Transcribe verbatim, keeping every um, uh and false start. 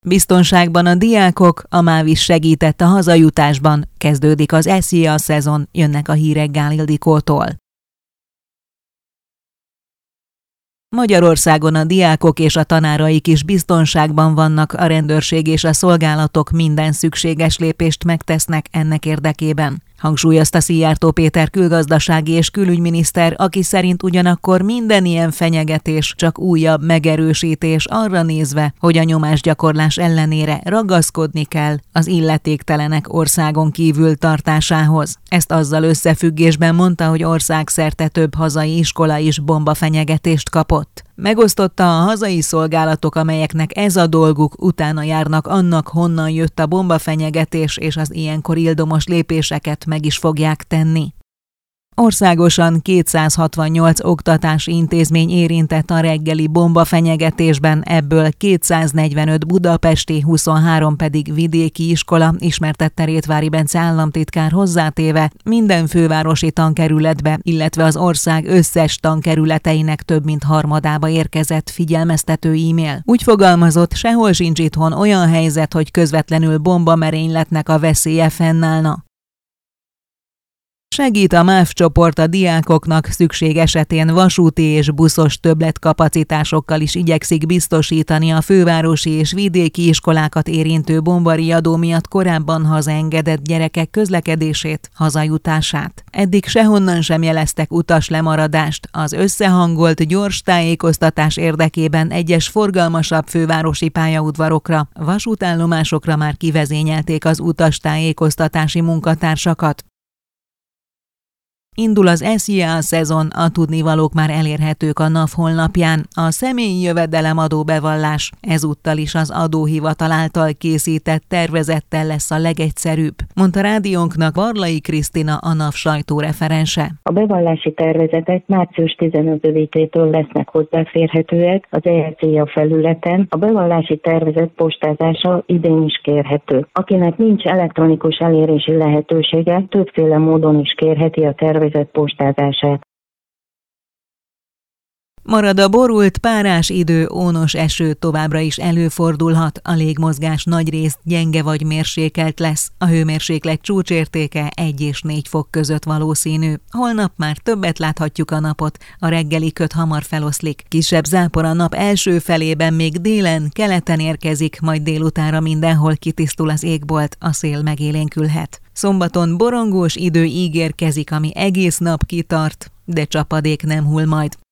Biztonságban a diákok, a MÁV is segített a hazajutásban. Kezdődik az es zé á szezon, jönnek a hírek Gál Ildikótól. Magyarországon a diákok és a tanáraik is biztonságban vannak, a rendőrség és a szolgálatok minden szükséges lépést megtesznek ennek érdekében. Hangsúlyozta Szijjártó Péter külgazdasági és külügyminiszter, aki szerint ugyanakkor minden ilyen fenyegetés csak újabb megerősítés arra nézve, hogy a nyomásgyakorlás ellenére ragaszkodni kell az illetéktelenek országon kívül tartásához. Ezt azzal összefüggésben mondta, hogy országszerte több hazai iskola is bombafenyegetést kapott. Megosztotta a hazai szolgálatok, amelyeknek ez a dolguk, utána járnak annak, honnan jött a bombafenyegetés, és az ilyenkor ildomos lépéseket meg is fogják tenni. Országosan kétszázhatvannyolc oktatási intézmény érintett a reggeli bombafenyegetésben, ebből kétszáznegyvenöt budapesti, huszonhárom pedig vidéki iskola, ismertette Rétvári Bence államtitkár hozzátéve, minden fővárosi tankerületbe, illetve az ország összes tankerületeinek több mint harmadába érkezett figyelmeztető e-mail. Úgy fogalmazott, sehol sincs itthon olyan helyzet, hogy közvetlenül bombamerényletnek a veszélye fennállna. Segít a MÁV csoport a diákoknak, szükség esetén vasúti és buszos többletkapacitásokkal is igyekszik biztosítani a fővárosi és vidéki iskolákat érintő bombariadó miatt korábban hazaengedett gyerekek közlekedését, hazajutását. Eddig sehonnan sem jeleztek utaslemaradást, az összehangolt gyors tájékoztatás érdekében egyes forgalmasabb fővárosi pályaudvarokra, vasútállomásokra már kivezényelték az utastájékoztatási munkatársakat. Indul az es zé á szezon, a tudnivalók már elérhetők a NAV honlapján. A személyi jövedelemadó bevallás ezúttal is az adóhivatal által készített tervezettel lesz a legegyszerűbb, mondta rádiónknak Varlai Krisztina, a NAV sajtóreferense. A bevallási tervezetek március tizenötödikétől lesznek hozzáférhetőek az e es zé á felületen. A bevallási tervezet postázása idén is kérhető. Akinek nincs elektronikus elérési lehetősége, többféle módon is kérheti a tervezetet postázását. Marad a borult, párás idő, ónos eső továbbra is előfordulhat, a légmozgás nagyrészt gyenge vagy mérsékelt lesz, a hőmérséklet csúcsértéke egy és négy fok között valószínű. Holnap már többet láthatjuk a napot, a reggeli köd hamar feloszlik. Kisebb zápor a nap első felében, még délen, keleten érkezik, majd délutánra mindenhol kitisztul az égbolt, a szél megélénkülhet. Szombaton borongós idő ígérkezik, ami egész nap kitart, de csapadék nem hull majd.